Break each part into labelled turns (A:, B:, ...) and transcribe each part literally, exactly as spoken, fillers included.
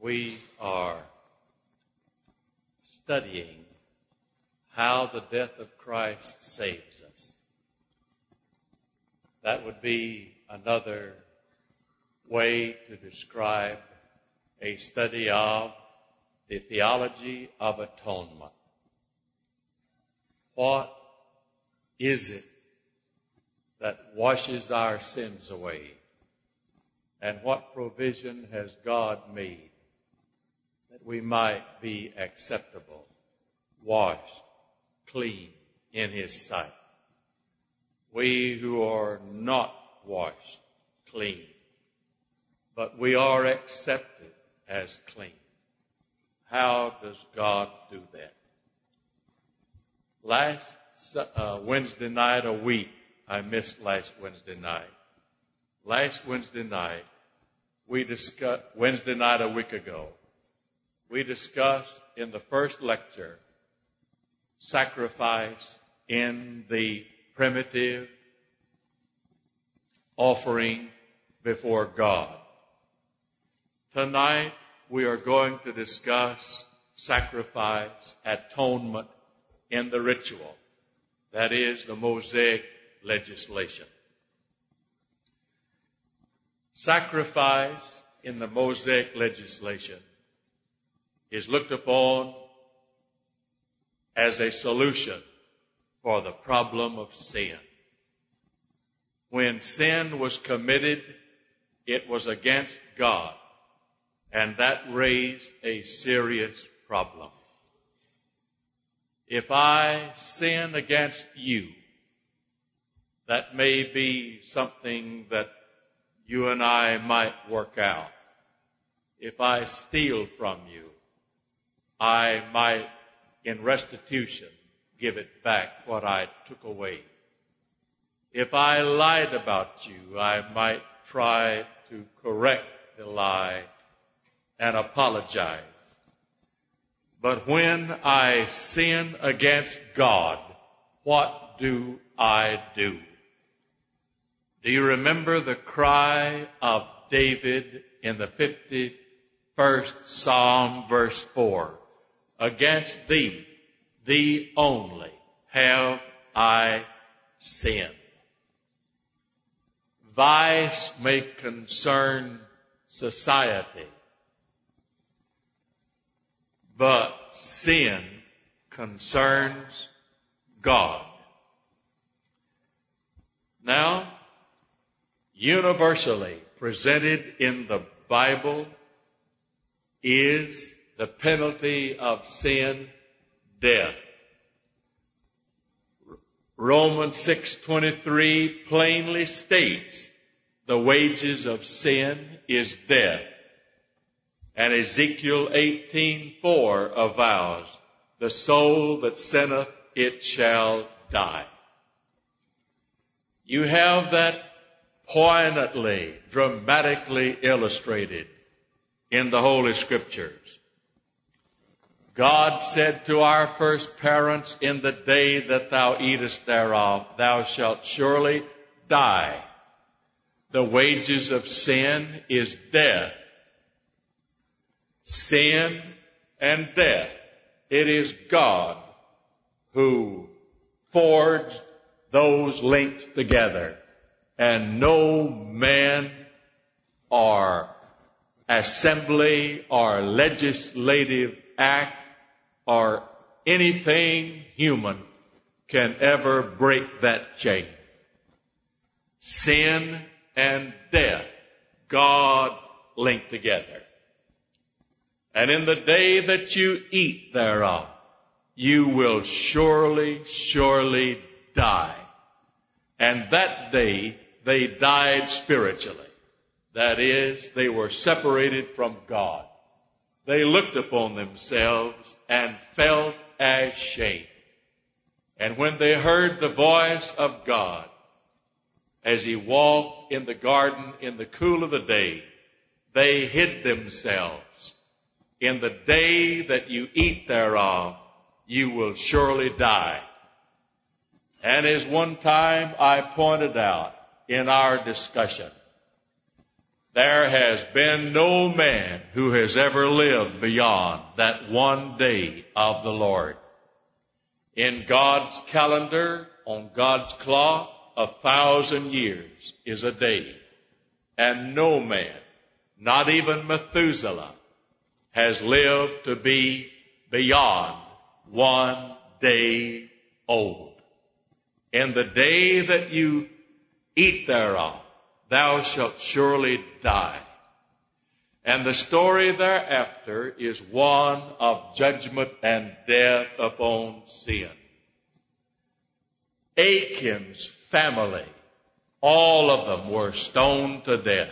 A: we are studying how the death of Christ saves us. That would be another way to describe a study of the theology of atonement. What is it that washes our sins away? And what provision has God made that we might be acceptable, washed, clean in His sight? We who are not washed clean, but we are accepted as clean. How does God do that? Last uh, Wednesday night a week, I missed last Wednesday night. Last Wednesday night, we discussed, Wednesday night a week ago, we discussed in the first lecture sacrifice in the primitive offering before God. Tonight, we are going to discuss sacrifice, atonement in the ritual. That is the Mosaic legislation. Sacrifice in the Mosaic legislation is looked upon as a solution for the problem of sin. When sin was committed, it was against God, and that raised a serious problem. If I sin against you, that may be something that you and I might work out. If I steal from you, I might, in restitution, give it back what I took away. If I lied about you, I might try to correct the lie and apologize. But when I sin against God, what do I do? Do you remember the cry of David in the fifty-first Psalm, verse four? Against thee, thee only, have I sinned. Vice may concern society, but sin concerns God. Now, universally presented in the Bible is the penalty of sin, death. Romans six twenty-three plainly states the wages of sin is death. And Ezekiel eighteen four avows, the soul that sinneth, it shall die. You have that poignantly, dramatically illustrated in the Holy Scriptures. God said to our first parents, in the day that thou eatest thereof, thou shalt surely die. The wages of sin is death. Sin and death. It is God who forged those links together. And no man or assembly or legislative act or anything human can ever break that chain. Sin and death, God linked together. And in the day that you eat thereof, you will surely, surely die. And that day, they died spiritually. That is, they were separated from God. They looked upon themselves and felt ashamed. And when they heard the voice of God, as He walked in the garden in the cool of the day, they hid themselves. In the day that you eat thereof, you will surely die. And as one time I pointed out in our discussion, there has been no man who has ever lived beyond that one day of the Lord. In God's calendar, on God's clock, a thousand years is a day. And no man, not even Methuselah, has lived to be beyond one day old. In the day that you eat thereof, thou shalt surely die. And the story thereafter is one of judgment and death upon sin. Achan's family, all of them were stoned to death.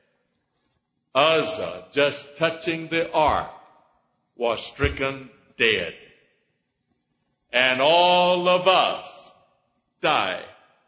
A: Uzzah, just touching the ark, was stricken dead. And all of us die.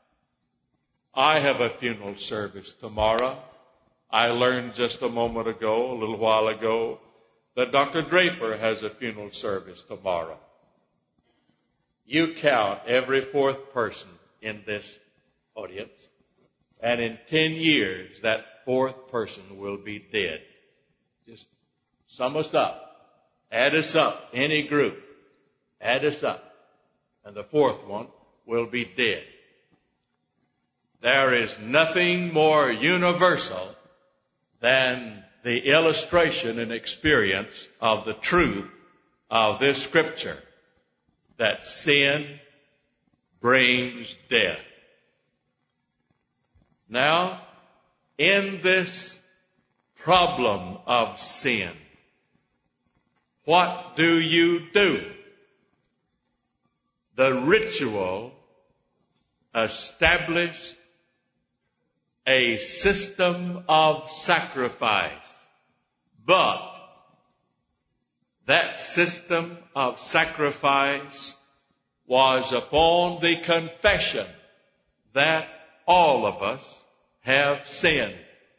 A: I have a funeral service tomorrow. I learned just a moment ago, a little while ago, that Doctor Draper has a funeral service tomorrow. You count every fourth person in this audience, and in ten years, that fourth person will be dead. Just sum us up. Add us up. Any group. Add us up. And the fourth one will be dead. There is nothing more universal than the illustration and experience of the truth of this scripture, that sin brings death. Now, in this problem of sin, what do you do? The ritual established a system of sacrifice, but that system of sacrifice was upon the confession that all of us have sinned.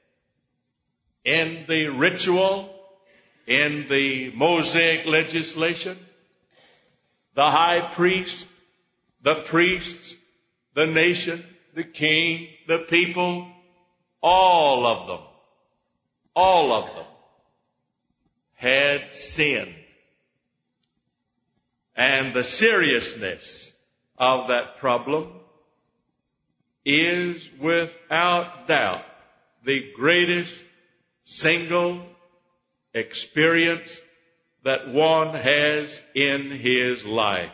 A: In the ritual, in the Mosaic legislation, the high priest, the priests, the nation, the king, the people, all of them, all of them had sinned. And the seriousness of that problem is without doubt the greatest single experience that one has in his life.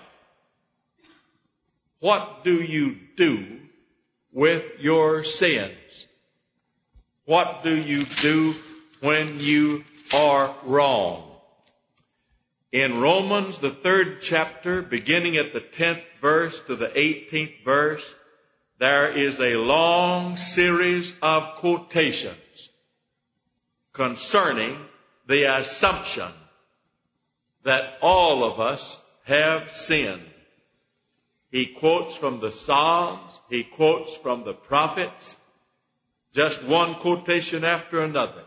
A: What do you do with your sins? What do you do when you are wrong? In Romans, the third chapter, beginning at the tenth verse to the eighteenth verse, there is a long series of quotations concerning the assumption that all of us have sinned. He quotes from the Psalms, he quotes from the prophets, just one quotation after another.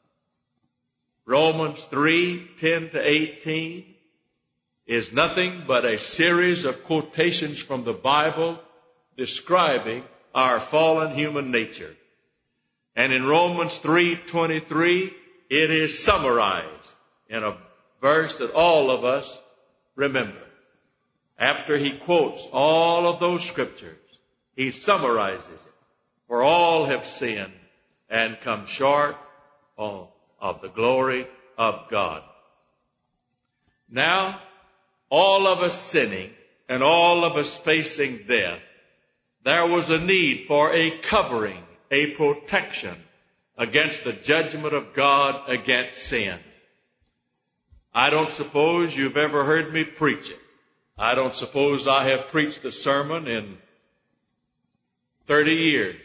A: Romans three, ten to eighteen is nothing but a series of quotations from the Bible describing our fallen human nature. And in Romans three twenty-three, it is summarized in a verse that all of us remember. After he quotes all of those scriptures, he summarizes it. For all have sinned and come short of the glory of God. Now, all of us sinning and all of us facing death, there was a need for a covering, a protection against the judgment of God against sin. I don't suppose you've ever heard me preach it. I don't suppose I have preached the sermon in thirty years.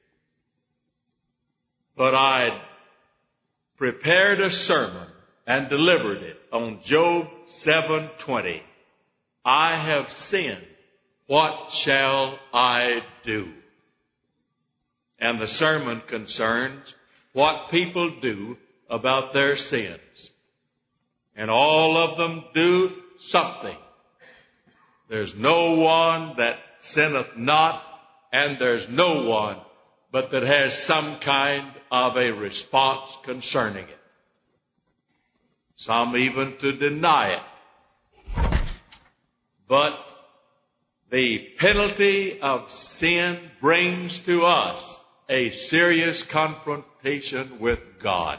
A: But I prepared a sermon and delivered it on Job seven twenty. I have sinned. What shall I do? And the sermon concerns what people do about their sins. And all of them do something. There's no one that sinneth not, and there's no one but that has some kind of a response concerning it. Some even to deny it. But the penalty of sin brings to us a serious confrontation with God.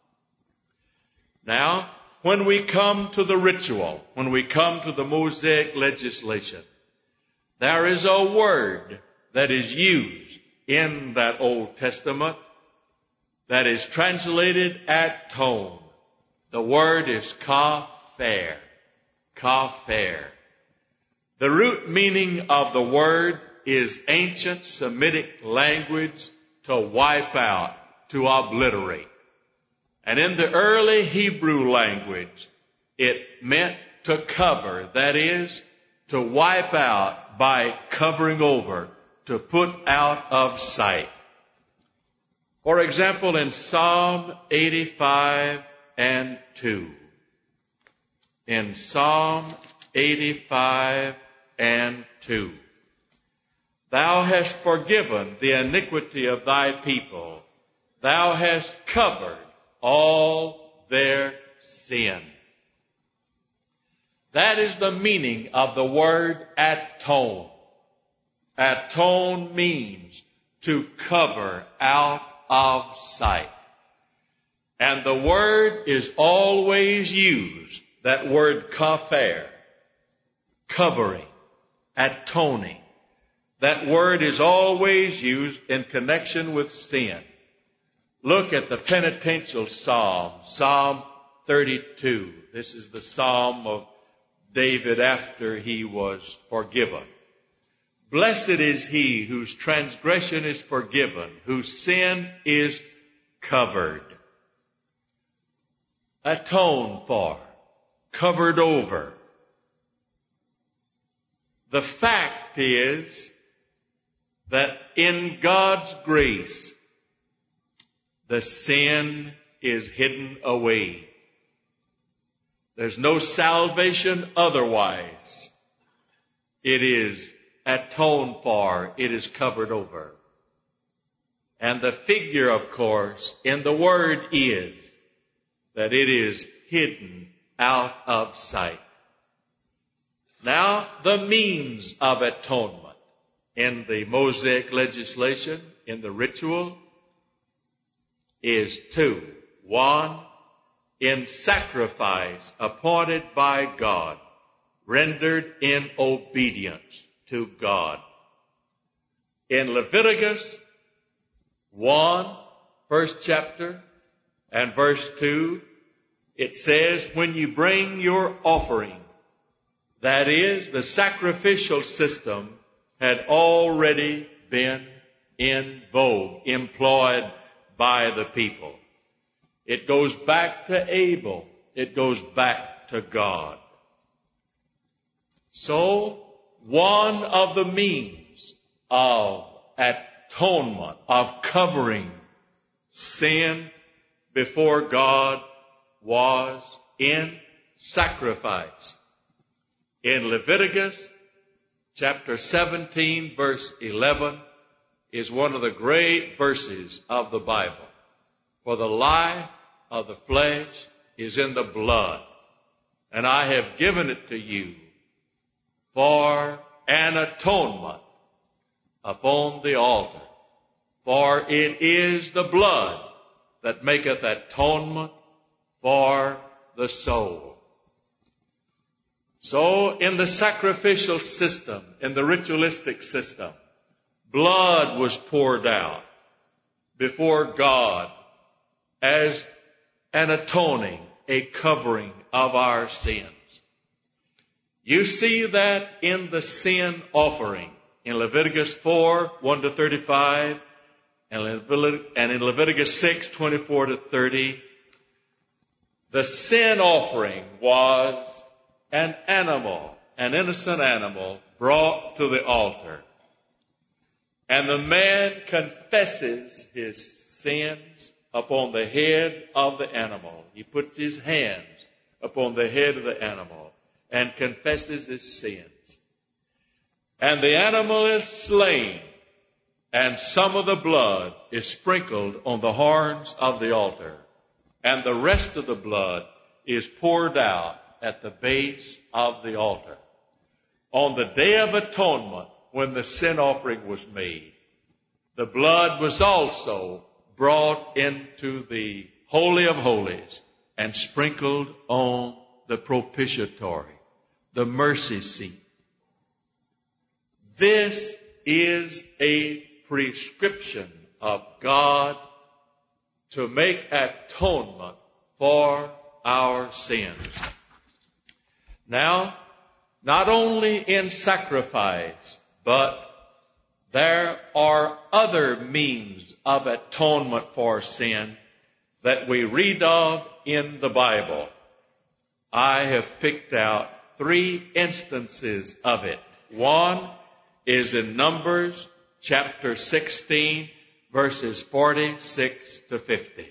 A: Now, when we come to the ritual, when we come to the Mosaic legislation, there is a word that is used in that Old Testament that is translated atone. The word is kapher. Kapher. The root meaning of the word is ancient Semitic language to wipe out, to obliterate. And in the early Hebrew language, it meant to cover, that is, to wipe out by covering over, to put out of sight. For example, in Psalm eighty-five and two, in Psalm eighty-five and two, Thou hast forgiven the iniquity of thy people. Thou hast covered all their sin. That is the meaning of the word atone. Atone means to cover out of sight. And the word is always used, that word kapher, covering, atoning. That word is always used in connection with sin. Look at the penitential psalm, Psalm thirty-two. This is the psalm of David after he was forgiven. Blessed is he whose transgression is forgiven, whose sin is covered. Atoned for, covered over. The fact is that in God's grace, the sin is hidden away. There's no salvation otherwise. It is atoned for. It is covered over. And the figure, of course, in the word is that it is hidden out of sight. Now, the means of atonement in the Mosaic legislation, in the ritual, is two. One, in sacrifice appointed by God, rendered in obedience to God. In Leviticus one, first chapter, and verse two, it says, when you bring your offering, that is, the sacrificial system had already been in vogue, employed by the people. It goes back to Abel. It goes back to God. So, one of the means of atonement, of covering sin before God, was in sacrifice. In Leviticus chapter seventeen, verse eleven, is one of the great verses of the Bible. For the life of the flesh is in the blood, and I have given it to you for an atonement upon the altar. For it is the blood that maketh atonement for the soul. So in the sacrificial system, in the ritualistic system, blood was poured out before God as an atoning, a covering of our sins. You see that in the sin offering in Leviticus four, one to thirty-five, and in Leviticus six, twenty-four to thirty. The sin offering was an animal, an innocent animal, brought to the altar. And the man confesses his sins upon the head of the animal. He puts his hands upon the head of the animal and confesses his sins. And the animal is slain. and some of the blood is sprinkled on the horns of the altar, and the rest of the blood is poured out at the base of the altar. On the Day of Atonement, when the sin offering was made, the blood was also brought into the Holy of Holies and sprinkled on the propitiatory, the mercy seat. This is a prescription of God to make atonement for our sins. Now, not only in sacrifice, but there are other means of atonement for sin that we read of in the Bible. I have picked out three instances of it. One is in Numbers chapter sixteen, verses forty-six to fifty.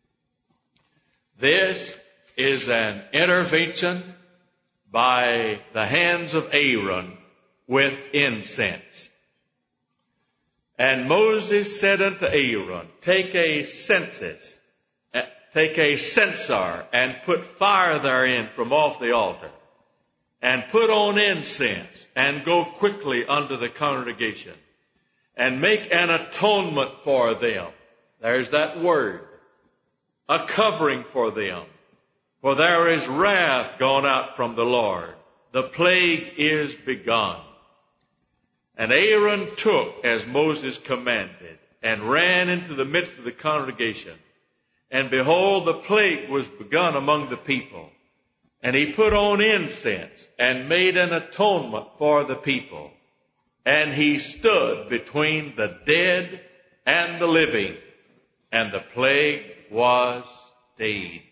A: This is an intervention by the hands of Aaron with incense. And Moses said unto Aaron, take a census, take a censer, and put fire therein from off the altar, and put on incense, and go quickly unto the congregation, and make an atonement for them. There's that word. A covering for them. For there is wrath gone out from the Lord. The plague is begun. And Aaron took as Moses commanded, and ran into the midst of the congregation. And behold, the plague was begun among the people. And he put on incense, and made an atonement for the people. And he stood between the dead and the living, and the plague was stayed.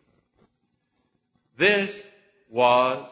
A: This was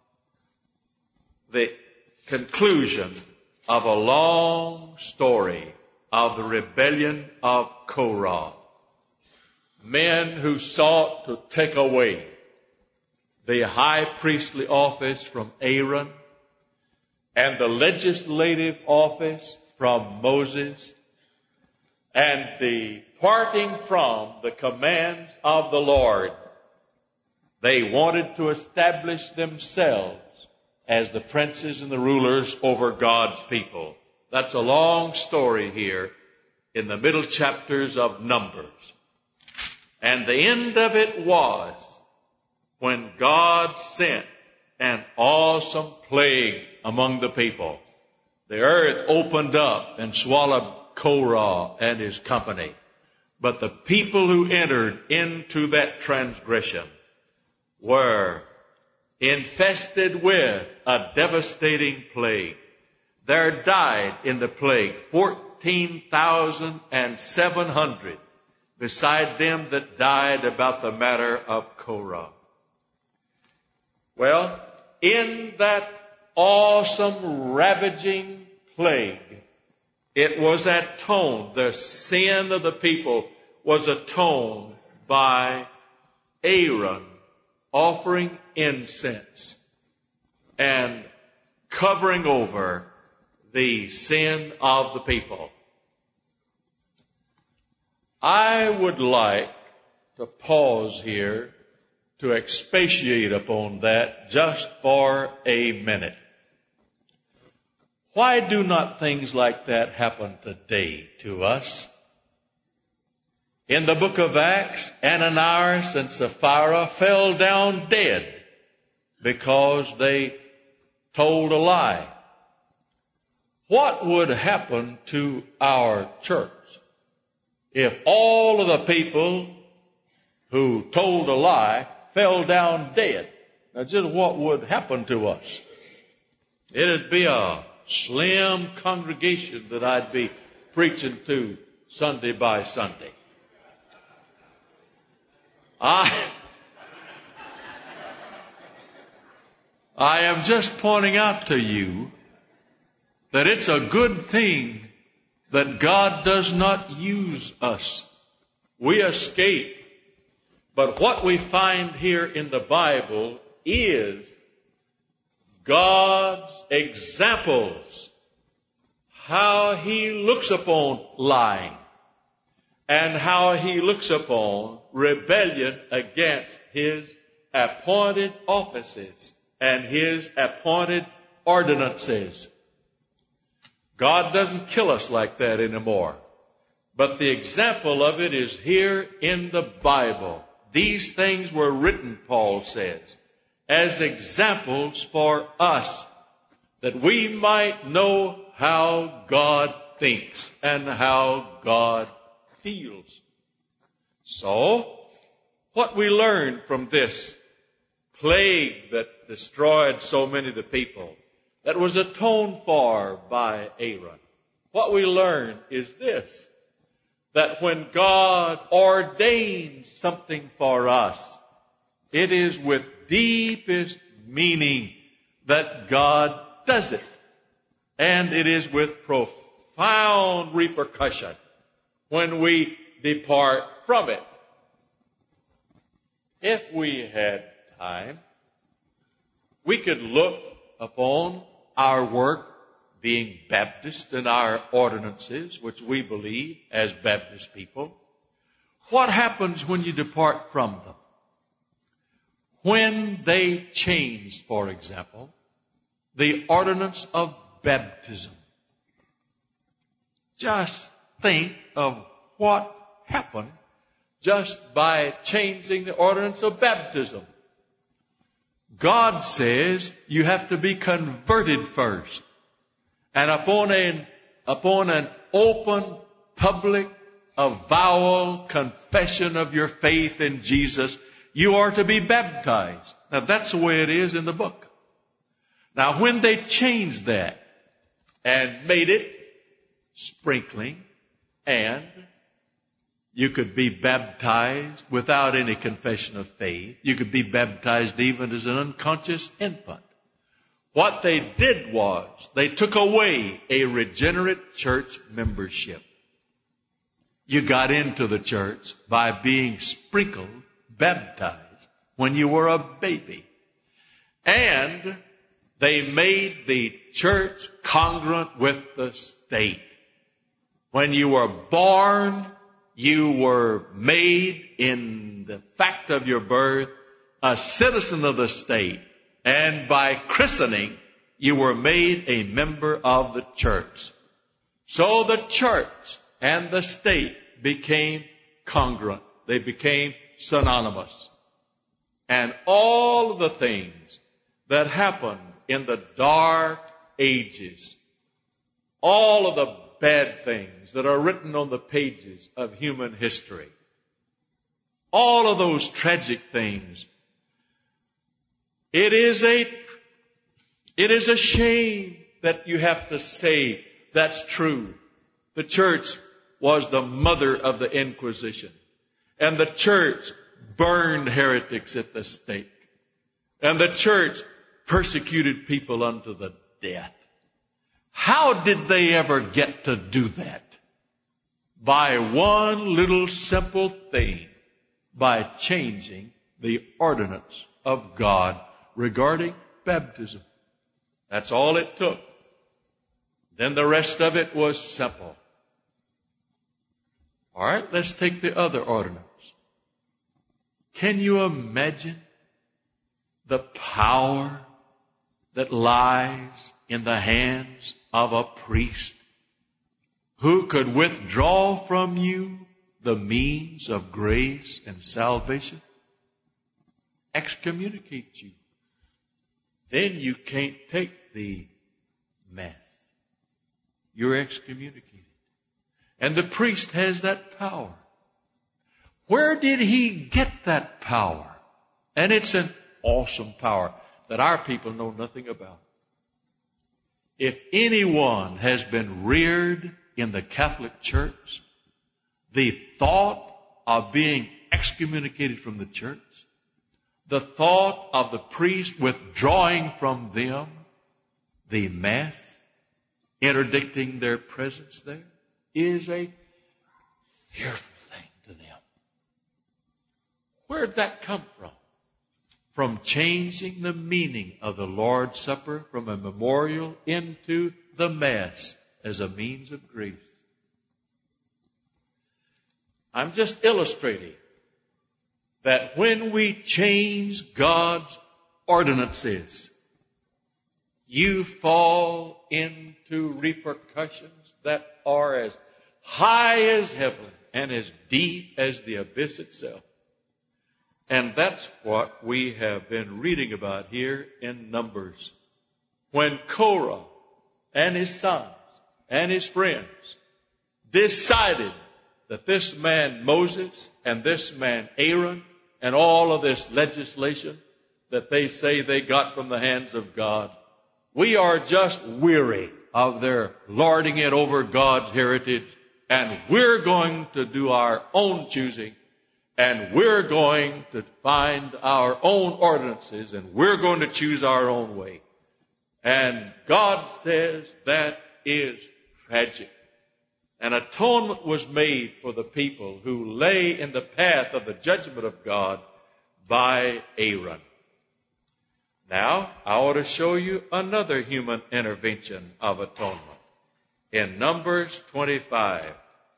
A: the conclusion of a long story of the rebellion of Korah. Men who sought to take away the high priestly office from Aaron and the legislative office from Moses, and the parting from the commands of the Lord. They wanted to establish themselves as the princes and the rulers over God's people. That's a long story here in the middle chapters of Numbers. And the end of it was when God sent an awesome plague among the people. The earth opened up and swallowed Korah and his company. But the people who entered into that transgression were infested with a devastating plague. There died in the plague fourteen thousand seven hundred, beside them that died about the matter of Korah. Well, in that awesome, ravaging plague, it was atoned. The sin of the people was atoned by Aaron offering incense and covering over the sin of the people. I would like to pause here to expatiate upon that just for a minute. Why do not things like that happen today to us? In the book of Acts, Ananias and Sapphira fell down dead because they told a lie. What would happen to our church if all of the people who told a lie fell down dead? Now, just what would happen to us? It'd be a slim congregation that I'd be preaching to Sunday by Sunday. I, I am just pointing out to you that it's a good thing that God does not use us. We escape. But what we find here in the Bible is God's examples how he looks upon lying and how he looks upon rebellion against his appointed offices and his appointed ordinances. God doesn't kill us like that anymore. But the example of it is here in the Bible. These things were written, Paul says, as examples for us, that we might know how God thinks and how God feels. So, what we learned from this plague that destroyed so many of the people, that was atoned for by Aaron, what we learn is this, that when God ordains something for us, it is with deepest meaning that God does it. And it is with profound repercussion when we depart from it. If we had time, we could look upon our work being Baptist and our ordinances, which we believe as Baptist people. What happens when you depart from them? When they changed, for example, the ordinance of baptism. Just think of what happened just by changing the ordinance of baptism. God says you have to be converted first. And upon an, upon an open, public, avowal, confession of your faith in Jesus, you are to be baptized. Now that's the way it is in the book. Now when they changed that and made it sprinkling, and you could be baptized without any confession of faith, you could be baptized even as an unconscious infant. What they did was they took away a regenerate church membership. You got into the church by being sprinkled, baptized, when you were a baby. And they made the church congruent with the state. When you were born, you were made in the fact of your birth a citizen of the state. And by christening, you were made a member of the church. So the church and the state became congruent. They became synonymous. And all of the things that happened in the dark ages, all of the bad things that are written on the pages of human history, all of those tragic things, it is a, it is a shame that you have to say that's true. The church was the mother of the Inquisition. And the church burned heretics at the stake. And the church persecuted people unto the death. How did they ever get to do that? By one little simple thing. By changing the ordinance of God regarding baptism. That's all it took. Then the rest of it was simple. All right, let's take the other ordinance. Can you imagine the power that lies in the hands of a priest who could withdraw from you the means of grace and salvation? Excommunicate you. Then you can't take the Mass. You're excommunicated. And the priest has that power. Where did he get that power? And it's an awesome power that our people know nothing about. If anyone has been reared in the Catholic Church, the thought of being excommunicated from the church, the thought of the priest withdrawing from them the Mass, interdicting their presence there, is a fearful thing to them. Where did that come from? From changing the meaning of the Lord's Supper from a memorial into the Mass. as a means of grace. I'm just illustrating that when we change God's ordinances, you fall into repercussions that are as high as heaven and as deep as the abyss itself. And that's what we have been reading about here in Numbers. When Korah and his sons and his friends decided that this man Moses and this man Aaron and all of this legislation that they say they got from the hands of God, we are just weary of their lording it over God's heritage, and we're going to do our own choosing, and we're going to find our own ordinances, and we're going to choose our own way. And God says that is tragic. An atonement was made for the people who lay in the path of the judgment of God by Aaron. Now, I ought to show you another human intervention of atonement. In Numbers twenty-five,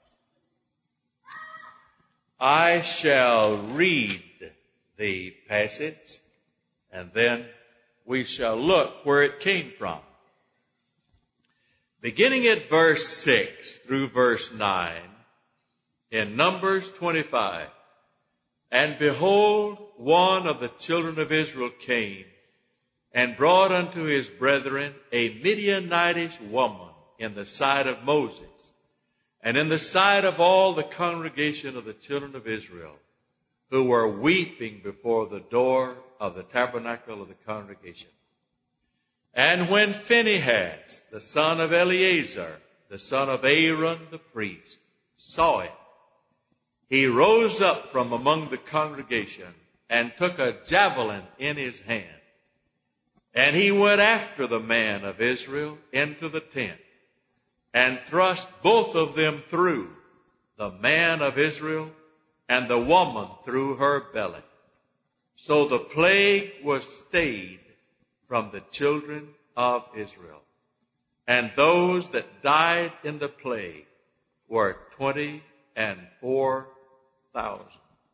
A: I shall read the passage, and then we shall look where it came from. Beginning at verse six through verse nine, in Numbers twenty-five, and behold, one of the children of Israel came and brought unto his brethren a Midianitish woman in the sight of Moses, and in the sight of all the congregation of the children of Israel, who were weeping before the door of the tabernacle of the congregation. And when Phinehas, the son of Eleazar, the son of Aaron the priest, saw it, he rose up from among the congregation and took a javelin in his hand. And he went after the man of Israel into the tent and thrust both of them through, the man of Israel and the woman through her belly. So the plague was stayed from the children of Israel. And those that died in the plague were twenty and four thousand.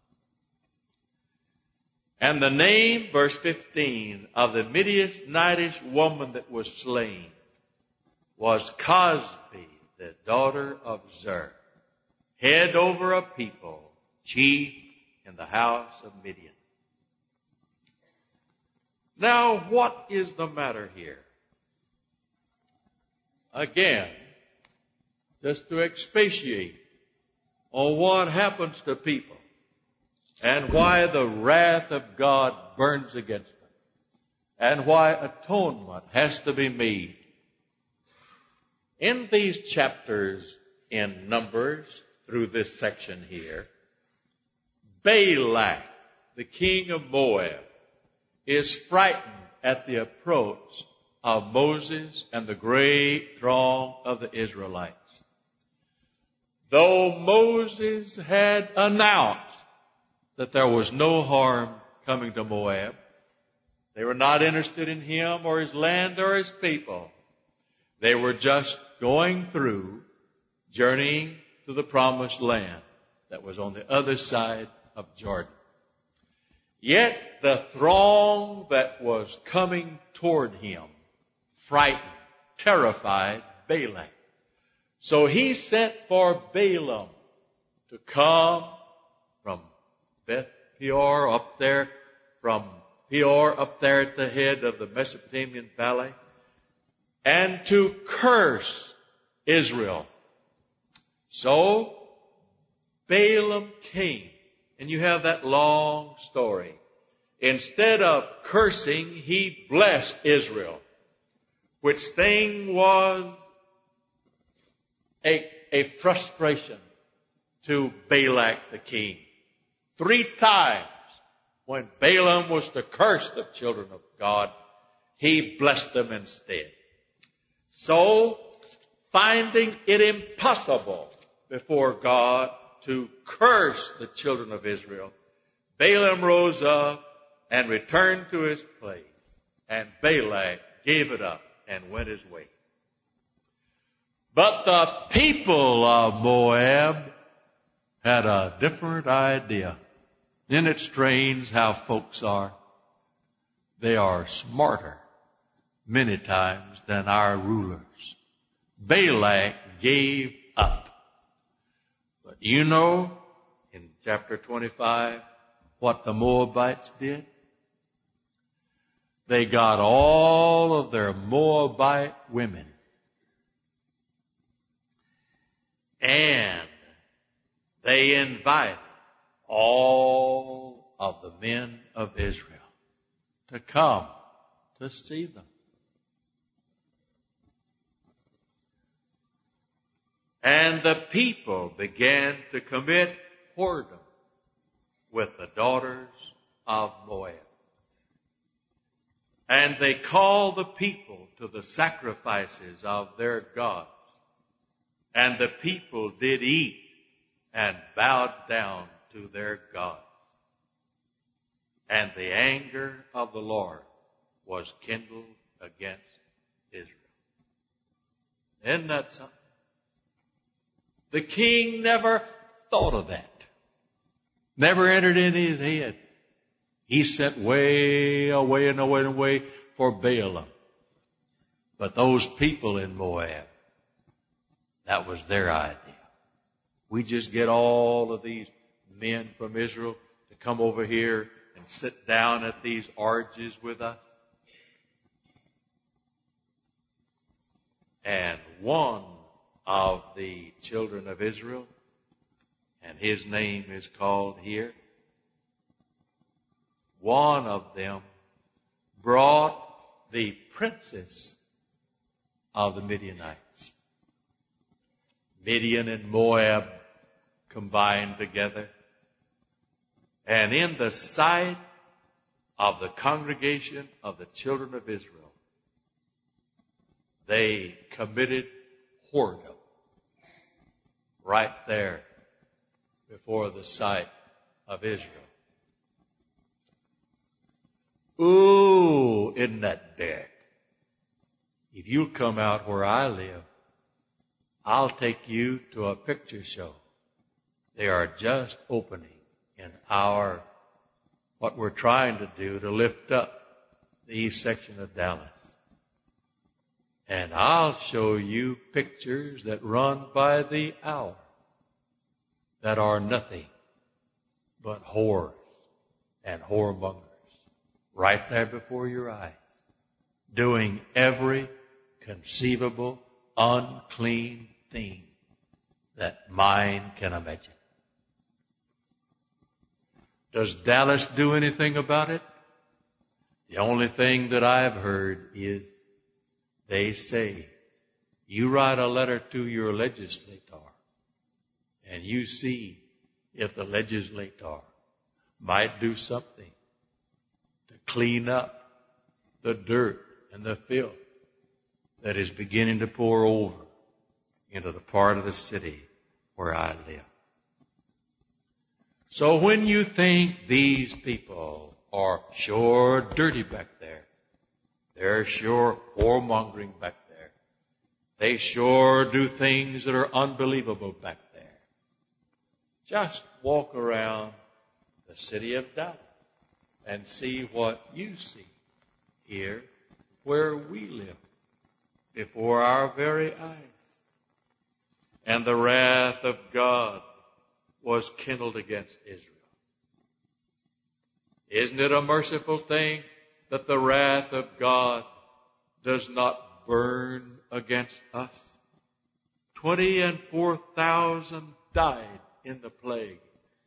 A: And the name, verse fifteen, of the Midianitish woman that was slain was Cosbi, the daughter of Zer, head over a people, chief in the house of Midian. Now, what is the matter here? Again, just to expatiate on what happens to people and why the wrath of God burns against them and why atonement has to be made. In these chapters in Numbers, through this section here, Balak, the king of Moab, is frightened at the approach of Moses and the great throng of the Israelites. Though Moses had announced that there was no harm coming to Moab, they were not interested in him or his land or his people. They were just going through, journeying to the promised land that was on the other side of Jordan. Yet the throng that was coming toward him frightened, terrified Balak. So he sent for Balaam to come from Beth Peor up there, from Peor up there at the head of the Mesopotamian valley, and to curse Israel. So Balaam came, and you have that long story. Instead of cursing, he blessed Israel, which thing was a, a frustration to Balak the king. Three times when Balaam was to curse the children of God, he blessed them instead. So, finding it impossible before God to curse the children of Israel, Balaam rose up and returned to his place, and Balak gave it up and went his way. But the people of Moab had a different idea. Isn't it strange how folks are? They are smarter many times than our rulers. Balak gave up. But you know, in chapter twenty-five, what the Moabites did? They got all of their Moabite women and they invited all of the men of Israel to come to see them. And the people began to commit whoredom with the daughters of Moab. And they called the people to the sacrifices of their gods. And the people did eat and bowed down to their gods. And the anger of the Lord was kindled against Israel. Isn't that something? The king never thought of that. Never entered into his head. He sent way away and away and away for Balaam. But those people in Moab, that was their idea. We just get all of these men from Israel to come over here and sit down at these orgies with us. And one of the children of Israel, and his name is called here, one of them brought the princess of the Midianites. Midian and Moab combined together. And in the sight of the congregation of the children of Israel, they committed whoredom right there before the sight of Israel. Ooh, isn't that big? If you'll come out where I live, I'll take you to a picture show. They are just opening in our, what we're trying to do to lift up the east section of Dallas. And I'll show you pictures that run by the hour that are nothing but whores and whoremongers right there before your eyes, doing every conceivable unclean thing that mind can imagine. Does Dallas do anything about it? The only thing that I've heard is they say, you write a letter to your legislator and you see if the legislator might do something to clean up the dirt and the filth that is beginning to pour over into the part of the city where I live. So when you think these people are sure dirty back there, they're sure whoremongering back there, they sure do things that are unbelievable back there, just walk around the city of Dallas and see what you see here where we live before our very eyes. And the wrath of God was kindled against Israel. Isn't it a merciful thing that the wrath of God does not burn against us? Twenty and four thousand died in the plague.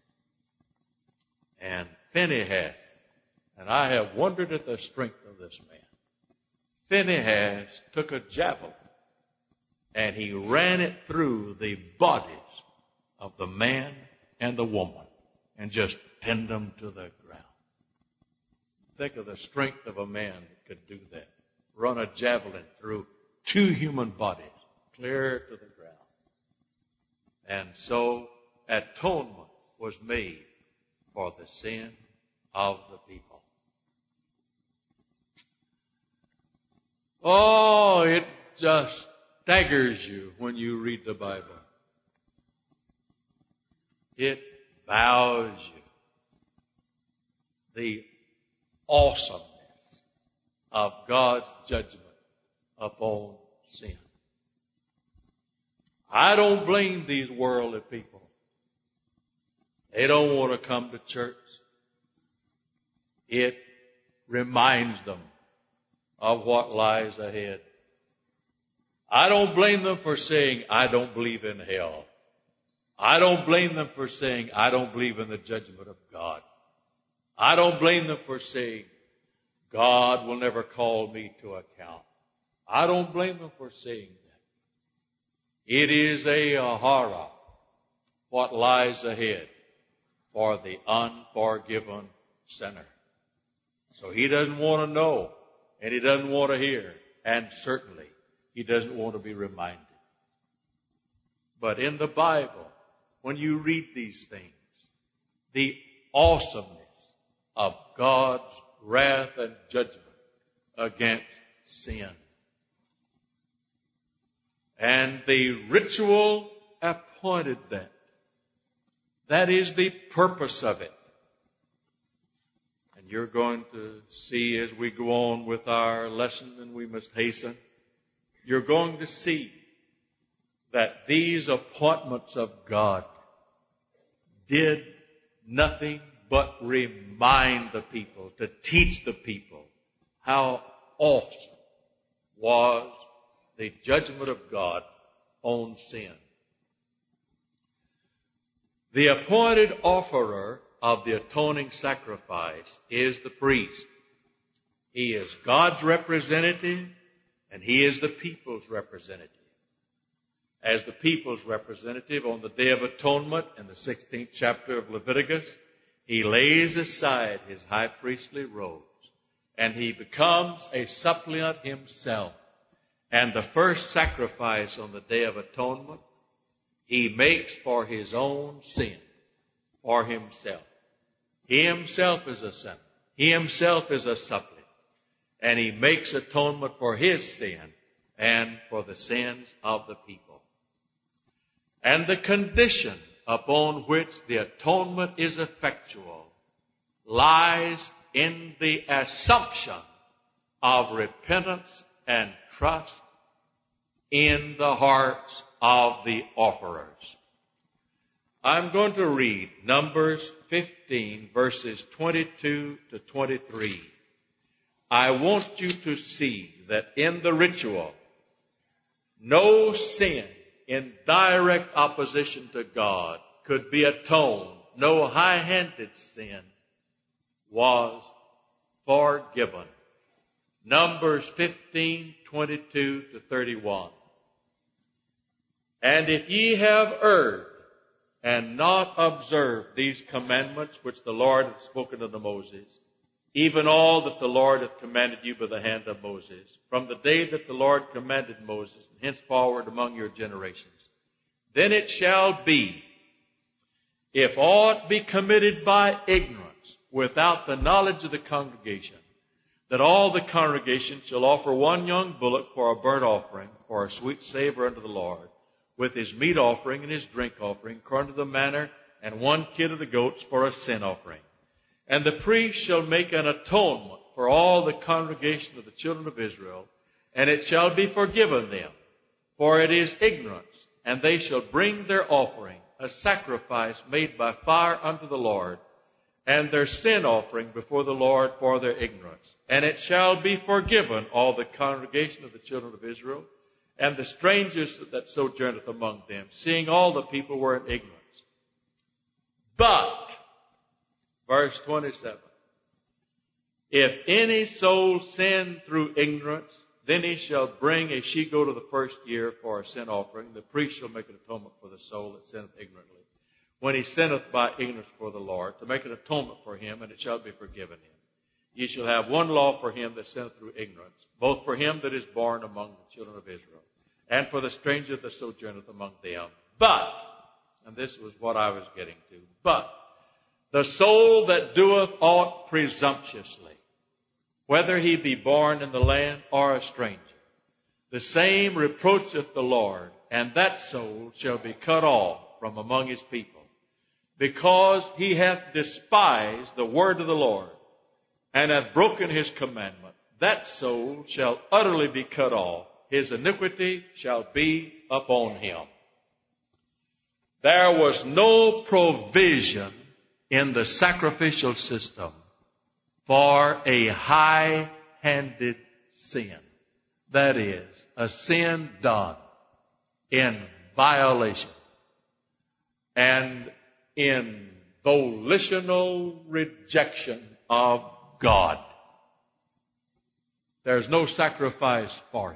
A: And Phinehas, and I have wondered at the strength of this man, Phinehas took a javelin and he ran it through the bodies of the man and the woman and just pinned them to the ground. Think of the strength of a man that could do that. Run a javelin through two human bodies, clear to the ground. And so atonement was made for the sin of the people. Oh, it just staggers you when you read the Bible. It bows you. The awesomeness of God's judgment upon sin. I don't blame these worldly people. They don't want to come to church. It reminds them of what lies ahead. I don't blame them for saying, I don't believe in hell. I don't blame them for saying, I don't believe in the judgment of God. I don't blame them for saying, God will never call me to account. I don't blame them for saying that. It is a horror what lies ahead for the unforgiven sinner. So he doesn't want to know, and he doesn't want to hear, and certainly he doesn't want to be reminded. But in the Bible, when you read these things, the awesomeness of God's wrath and judgment against sin, and the ritual appointed that. That is the purpose of it. And you're going to see as we go on with our lesson, and we must hasten, you're going to see that these appointments of God did nothing but remind the people, to teach the people how awesome was the judgment of God on sin. The appointed offerer of the atoning sacrifice is the priest. He is God's representative, and he is the people's representative. As the people's representative on the Day of Atonement in the sixteenth chapter of Leviticus, he lays aside his high priestly robes, and he becomes a suppliant himself. And the first sacrifice on the Day of Atonement, he makes for his own sin, for himself. He himself is a sinner. He himself is a suppliant. And he makes atonement for his sin and for the sins of the people. And the condition upon which the atonement is effectual lies in the assumption of repentance and trust in the hearts of the offerers. I'm going to read Numbers fifteen, verses twenty-two to twenty-three. I want you to see that in the ritual, no sin in direct opposition to God could be atoned. No high-handed sin was forgiven. Numbers fifteen, twenty-two to thirty-one. And if ye have erred, and not observed these commandments which the Lord hath spoken unto Moses, even all that the Lord hath commanded you by the hand of Moses, from the day that the Lord commanded Moses, and henceforward among your generations, then it shall be, if aught be committed by ignorance, without the knowledge of the congregation, that all the congregation shall offer one young bullock for a burnt offering, for a sweet savor unto the Lord, with his meat offering and his drink offering, according to the manner, and one kid of the goats for a sin offering. And the priest shall make an atonement for all the congregation of the children of Israel, and it shall be forgiven them, for it is ignorance, and they shall bring their offering, a sacrifice made by fire unto the Lord, and their sin offering before the Lord for their ignorance. And it shall be forgiven all the congregation of the children of Israel, and the strangers that sojourneth among them, seeing all the people were in ignorance. But, verse twenty-seven, if any soul sin through ignorance, then he shall bring a she-goat of the first year for a sin offering. The priest shall make an atonement for the soul that sinneth ignorantly, when he sinneth by ignorance for the Lord, to make an atonement for him, and it shall be forgiven him. Ye shall have one law for him that sinneth through ignorance, both for him that is born among the children of Israel, and for the stranger that sojourneth among them. But, and this was what I was getting to, but the soul that doeth aught presumptuously, whether he be born in the land or a stranger, the same reproacheth the Lord, and that soul shall be cut off from among his people, because he hath despised the word of the Lord, and hath broken his commandment. That soul shall utterly be cut off. His iniquity shall be upon him. There was no provision in the sacrificial system for a high-handed sin. That is, a sin done in violation and in volitional rejection of God. There's no sacrifice for it.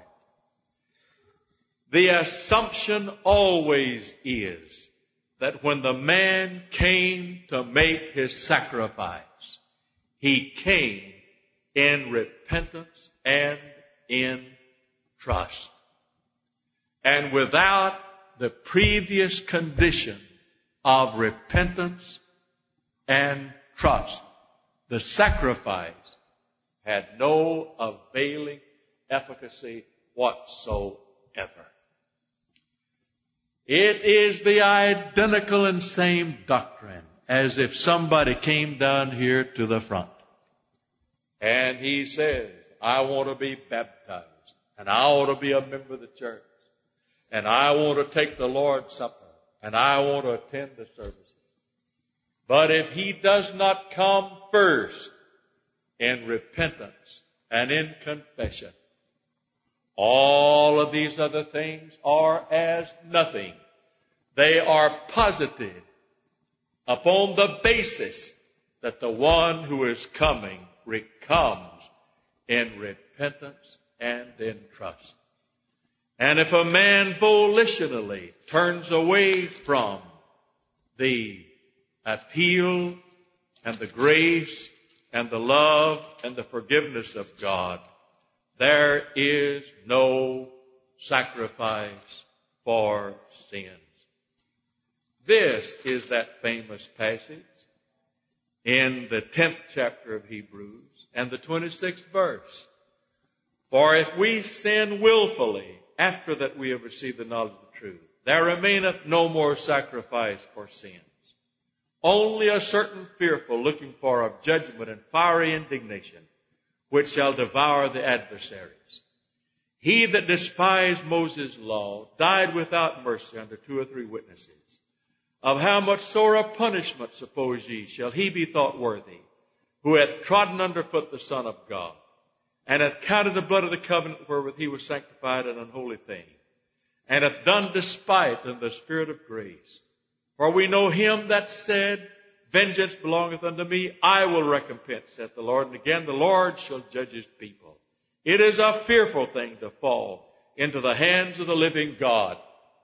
A: The assumption always is that when the man came to make his sacrifice, he came in repentance and in trust. And without the previous condition of repentance and trust, the sacrifice had no availing efficacy whatsoever. It is the identical and same doctrine as if somebody came down here to the front and he says, I want to be baptized, and I want to be a member of the church, and I want to take the Lord's Supper, and I want to attend the services. But if he does not come first in repentance and in confession, all of these other things are as nothing. They are posited upon the basis that the one who is coming comes in repentance and in trust. And if a man volitionally turns away from the appeal and the grace and the love and the forgiveness of God, there is no sacrifice for sins. This is that famous passage in the tenth chapter of Hebrews and the twenty-sixth verse. For if we sin willfully after that we have received the knowledge of the truth, there remaineth no more sacrifice for sins, only a certain fearful looking for of judgment and fiery indignation, which shall devour the adversaries. He that despised Moses' law died without mercy under two or three witnesses. Of how much sorer punishment, suppose ye, shall he be thought worthy, who hath trodden under foot the Son of God, and hath counted the blood of the covenant wherewith he was sanctified an unholy thing, and hath done despite in the Spirit of grace. For we know him that said, Vengeance belongeth unto me, I will recompense, saith the Lord. And again, the Lord shall judge his people. It is a fearful thing to fall into the hands of the living God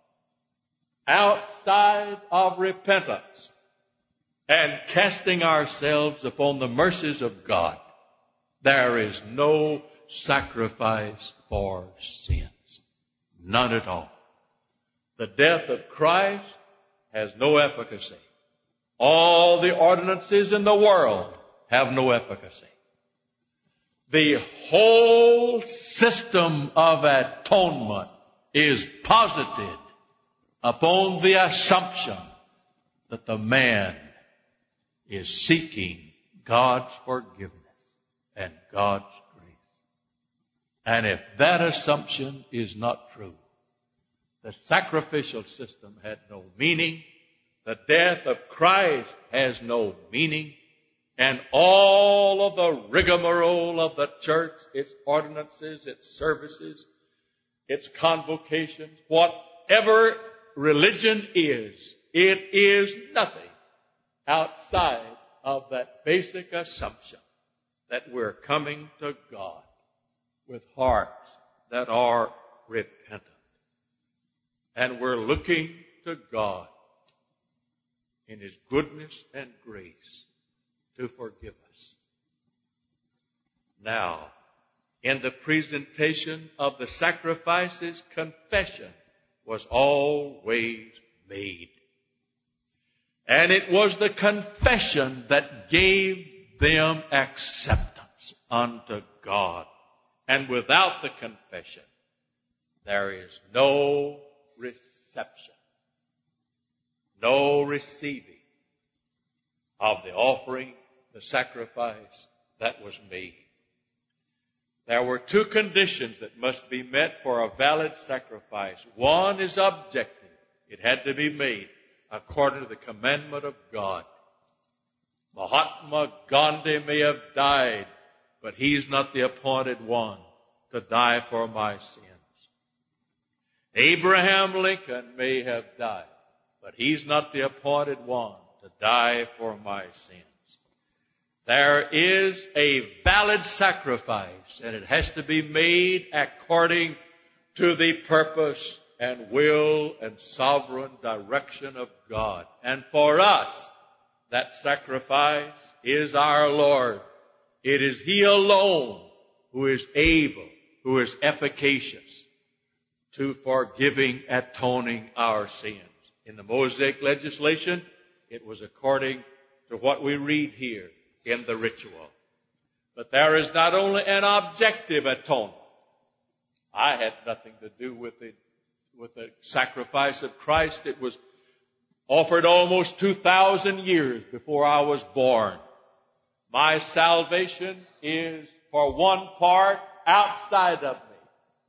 A: outside of repentance and casting ourselves upon the mercies of God. There is no sacrifice for sins. None at all. The death of Christ has no efficacy. All the ordinances in the world have no efficacy. The whole system of atonement is posited upon the assumption that the man is seeking God's forgiveness and God's grace. And if that assumption is not true, the sacrificial system had no meaning, the death of Christ has no meaning, and all of the rigmarole of the church, its ordinances, its services, its convocations, whatever religion is, it is nothing outside of that basic assumption that we're coming to God with hearts that are repentant. And we're looking to God in his goodness and grace to forgive us. Now, in the presentation of the sacrifices, confession was always made. And it was the confession that gave them acceptance unto God. And without the confession, there is no reception, no receiving of the offering, the sacrifice that was made. There were two conditions that must be met for a valid sacrifice. One is objective. It had to be made according to the commandment of God. Mahatma Gandhi may have died, but he's not the appointed one to die for my sins. Abraham Lincoln may have died, but he's not the appointed one to die for my sins. There is a valid sacrifice, and it has to be made according to the purpose and will and sovereign direction of God. And for us, that sacrifice is our Lord. It is He alone who is able, who is efficacious to forgiving, atoning our sins. In the Mosaic legislation, it was according to what we read here in the ritual. But there is not only an objective atonement. I had nothing to do with the, with the sacrifice of Christ. It was offered almost two thousand years before I was born. My salvation is, for one part, outside of me.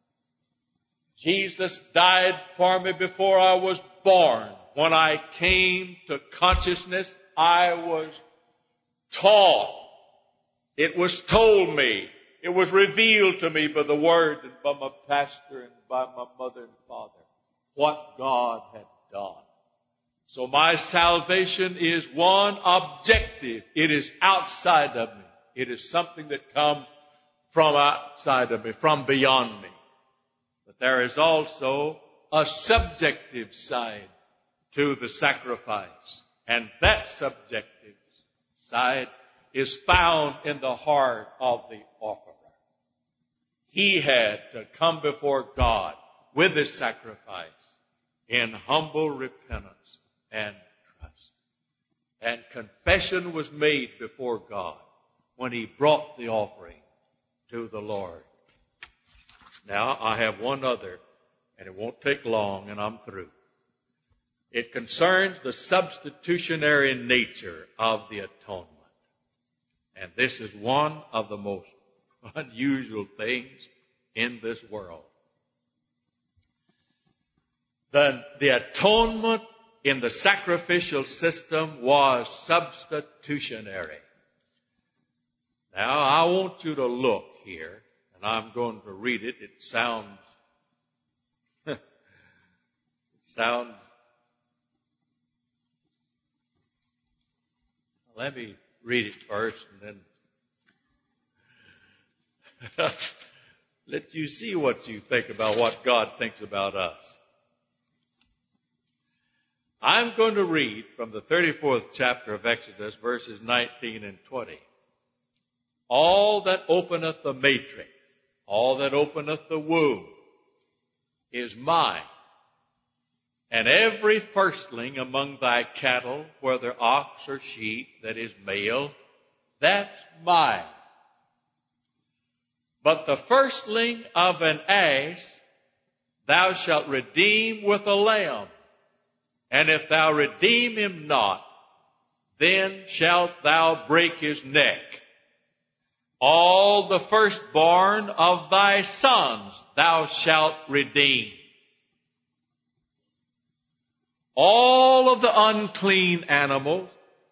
A: Jesus died for me before I was born. When I came to consciousness, I was taught. It was told me. It was revealed to me by the Word and by my pastor and by my mother and father what God had done. So my salvation is one objective. It is outside of me. It is something that comes from outside of me, from beyond me. But there is also a subjective side to the sacrifice. And that subjective side is found in the heart of the offerer. He had to come before God with his sacrifice in humble repentance and trust. And confession was made before God when he brought the offering to the Lord. Now, I have one other, and it won't take long, and I'm through. It concerns the substitutionary nature of the atonement. And this is one of the most unusual things in this world. The, the atonement in the sacrificial system was substitutionary. Now, I want you to look here, and I'm going to read it. It sounds, it sounds, let me read it first and then let you see what you think about what God thinks about us. I'm going to read from the thirty-fourth chapter of Exodus, verses nineteen and twenty. All that openeth the matrix, all that openeth the womb, is mine. And every firstling among thy cattle, whether ox or sheep, that is male, that's mine. But the firstling of an ass thou shalt redeem with a lamb. And if thou redeem him not, then shalt thou break his neck. All the firstborn of thy sons thou shalt redeem. All of the unclean animals,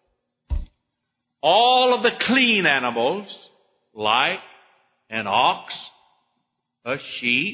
A: all of the clean animals, like an ox, a sheep,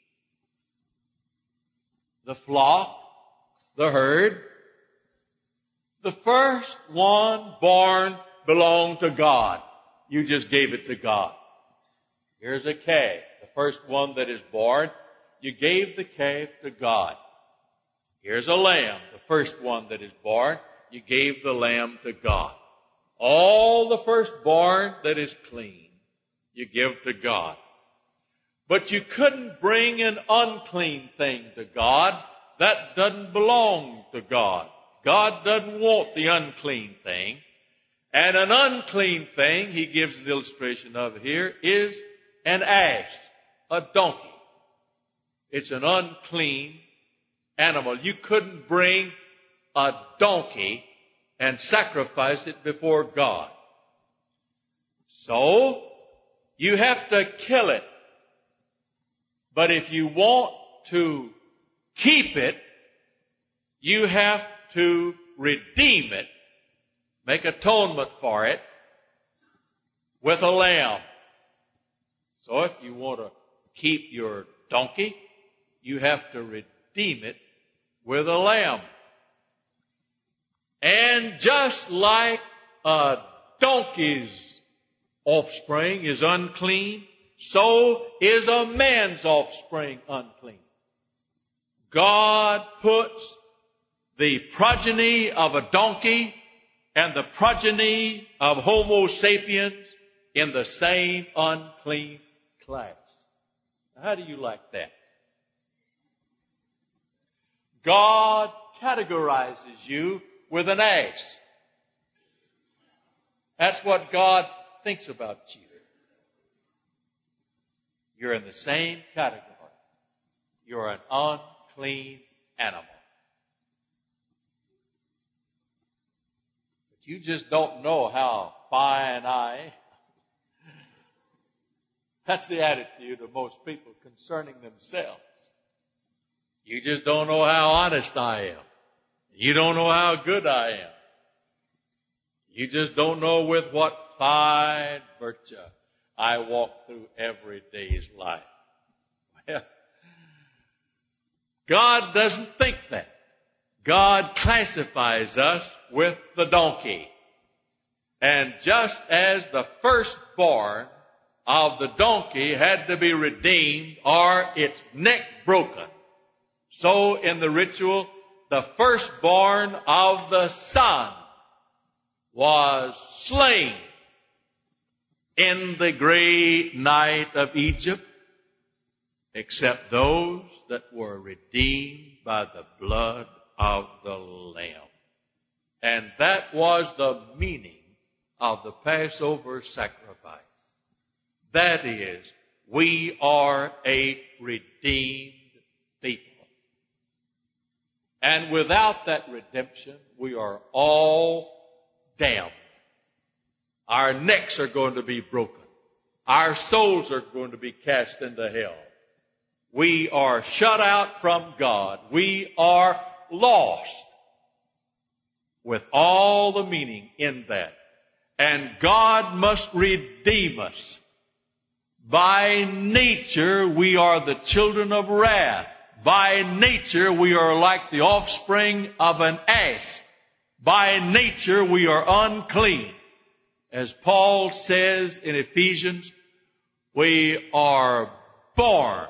A: the flock, the herd, the first one born belonged to God. You just gave it to God. Here's a calf, the first one that is born. You gave the calf to God. Here's a lamb, the first one that is born. You gave the lamb to God. All the firstborn that is clean, you give to God. But you couldn't bring an unclean thing to God. That doesn't belong to God. God doesn't want the unclean thing. And an unclean thing, he gives an illustration of here, is an ass, a donkey. It's an unclean animal. You couldn't bring a donkey and sacrifice it before God. So, you have to kill it. But if you want to keep it, you have to redeem it, make atonement for it with a lamb. So if you want to keep your donkey, you have to redeem it with a lamb. And just like a donkey's offspring is unclean, so is a man's offspring unclean. God puts the progeny of a donkey and the progeny of Homo sapiens in the same unclean class. How do you like that? God categorizes you with an ass. That's what God thinks about you. You're in the same category. You're an unclean animal. But you just don't know how fine I am. That's the attitude of most people concerning themselves. You just don't know how honest I am. You don't know how good I am. You just don't know with what fine virtue I walk through every day's life. Well, God doesn't think that. God classifies us with the donkey. And just as the firstborn of the donkey had to be redeemed or its neck broken, so in the ritual, the firstborn of the son was slain in the great night of Egypt, except those that were redeemed by the blood of the Lamb. And that was the meaning of the Passover sacrifice. That is, we are a redeemed people. And without that redemption, we are all damned. Our necks are going to be broken. Our souls are going to be cast into hell. We are shut out from God. We are lost, with all the meaning in that. And God must redeem us. By nature, we are the children of wrath. By nature, we are like the offspring of an ass. By nature, we are unclean. As Paul says in Ephesians, we are born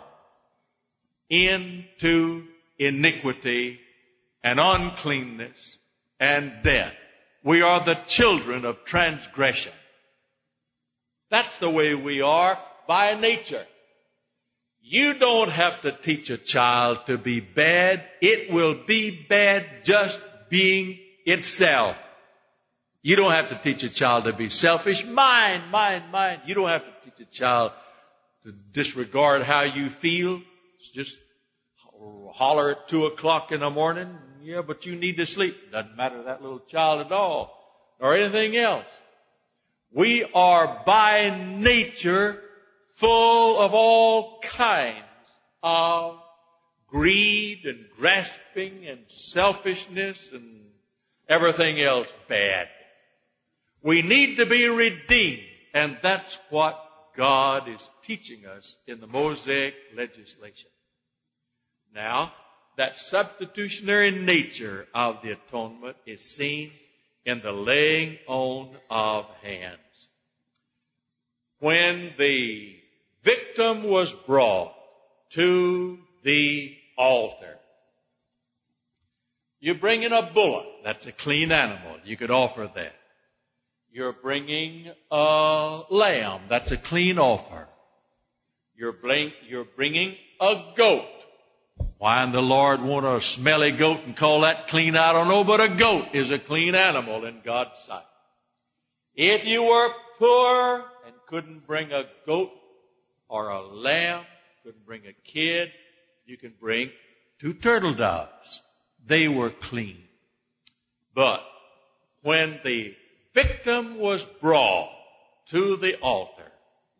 A: into iniquity and uncleanness and death. We are the children of transgression. That's the way we are by nature. You don't have to teach a child to be bad. It will be bad just being itself. You don't have to teach a child to be selfish. Mine, mine, mine. You don't have to teach a child to disregard how you feel. It's just holler at two o'clock in the morning. Yeah, but you need to sleep. Doesn't matter to that little child at all, or anything else. We are by nature full of all kinds of greed and grasping and selfishness and everything else bad. We need to be redeemed, and that's what God is teaching us in the Mosaic legislation. Now, that substitutionary nature of the atonement is seen in the laying on of hands. When the victim was brought to the altar, you're bringing a bullock. That's a clean animal. You could offer that. You're bringing a lamb. That's a clean offer. You're bringing a goat. Why in the Lord want a smelly goat and call that clean? I don't know, but a goat is a clean animal in God's sight. If you were poor and couldn't bring a goat or a lamb, couldn't bring a kid, You can bring two turtle doves. They were clean. But when the victim was brought to the altar,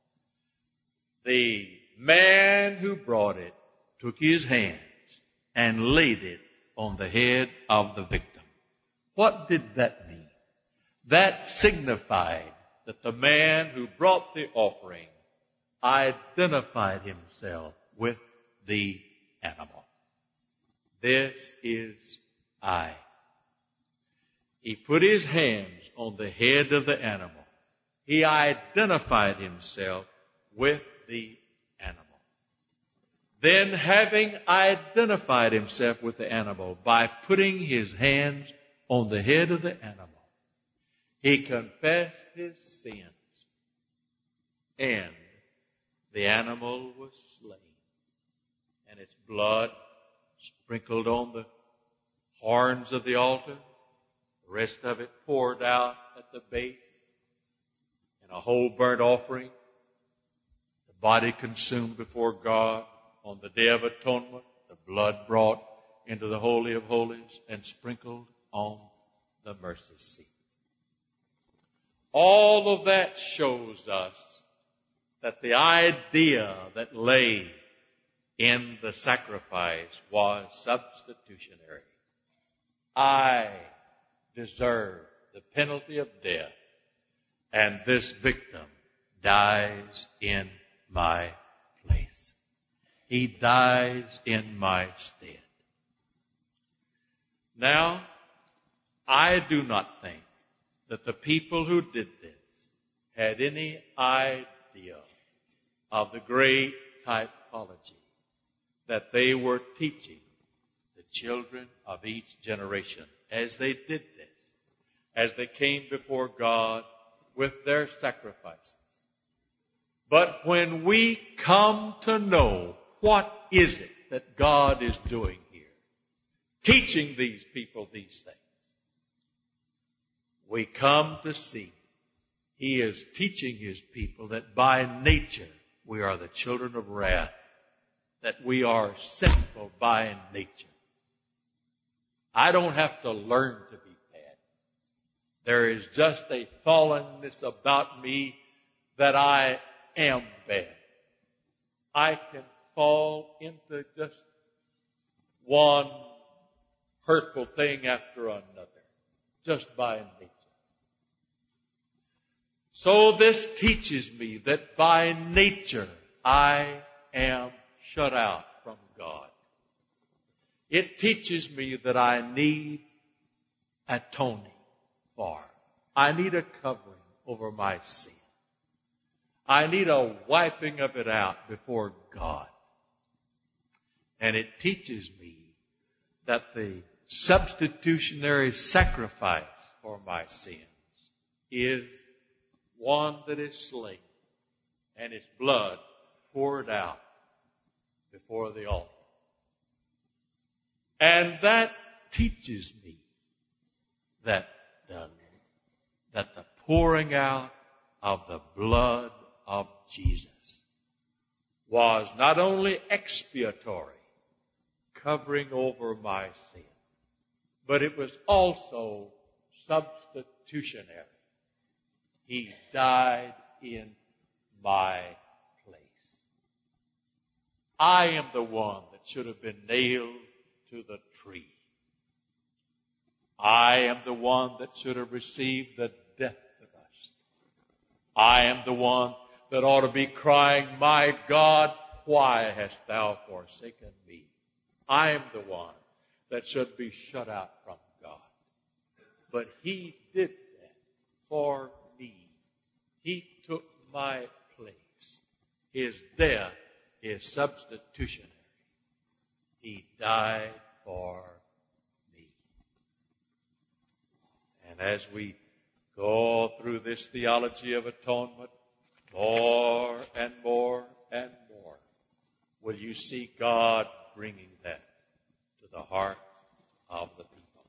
A: the man who brought it took his hands and laid it on the head of the victim. What did that mean? That signified that the man who brought the offering identified himself with the animal. This is I. He put his hands on the head of the animal. He identified himself with the animal. Then, having identified himself with the animal by putting his hands on the head of the animal, he confessed his sins, and the animal was slain, and its blood sprinkled on the horns of the altar, the rest of it poured out at the base, and a whole burnt offering, the body consumed before God on the Day of Atonement, the blood brought into the Holy of Holies and sprinkled on the mercy seat. All of that shows us that the idea that lay in the sacrifice was substitutionary. I deserve the penalty of death, and this victim dies in my place. He dies in my stead. Now, I do not think that the people who did this had any idea of the great typology that they were teaching the children of each generation as they did this, as they came before God with their sacrifices. But when we come to know what is it that God is doing here, teaching these people these things, we come to see He is teaching His people that by nature we are the children of wrath, that we are sinful by nature. I don't have to learn to be bad. There is just a fallenness about me that I am bad. I can fall into just one hurtful thing after another, just by nature. So this teaches me that by nature I am shut out from God. It teaches me that I need atoning for. I need a covering over my sin. I need a wiping of it out before God. And it teaches me that the substitutionary sacrifice for my sins is one that is slain and its blood poured out before the altar. And that teaches me that the, that the pouring out of the blood of Jesus was not only expiatory, covering over my sin, but it was also substitutionary. He died in my place. I am the one that should have been nailed to the tree. I am the one that should have received the death thrust. I am the one that ought to be crying, my God, why hast thou forsaken me? I am the one that should be shut out from God. But He did that for me. He took my place. His death is substitutionary. He died for me. And as we go through this theology of atonement, more and more and more, will you see God bringing that to the hearts of the people.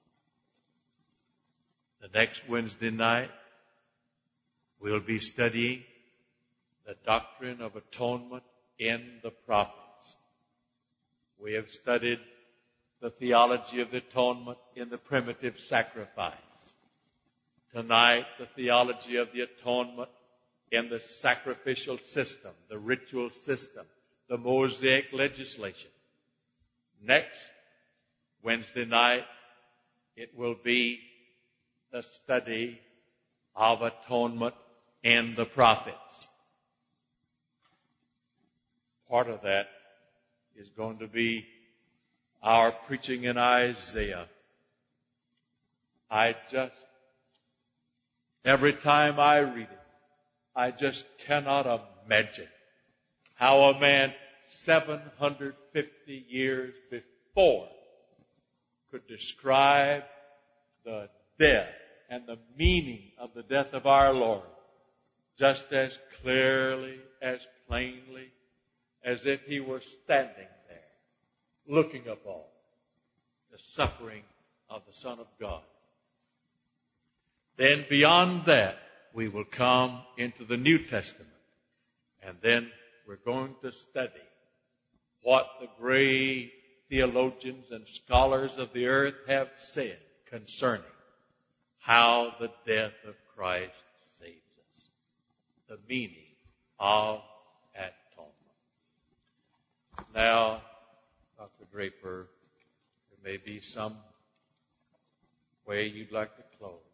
A: The next Wednesday night, we'll be studying the doctrine of atonement in the prophets. We have studied the theology of the atonement in the primitive sacrifice. Tonight, the theology of the atonement in the sacrificial system, the ritual system, the Mosaic legislation. Next, Wednesday night, it will be the study of atonement in the prophets. Part of that is going to be our preaching in Isaiah. I just, every time I read it, I just cannot imagine how a man seven hundred fifty years before could describe the death and the meaning of the death of our Lord just as clearly, as plainly, as if he were standing there looking upon the suffering of the Son of God. Then beyond that, we will come into the New Testament, and then we're going to study what the great theologians and scholars of the earth have said concerning how the death of Christ saves us, the meaning of atonement. Now, Doctor Draper, there may be some way you'd like to close.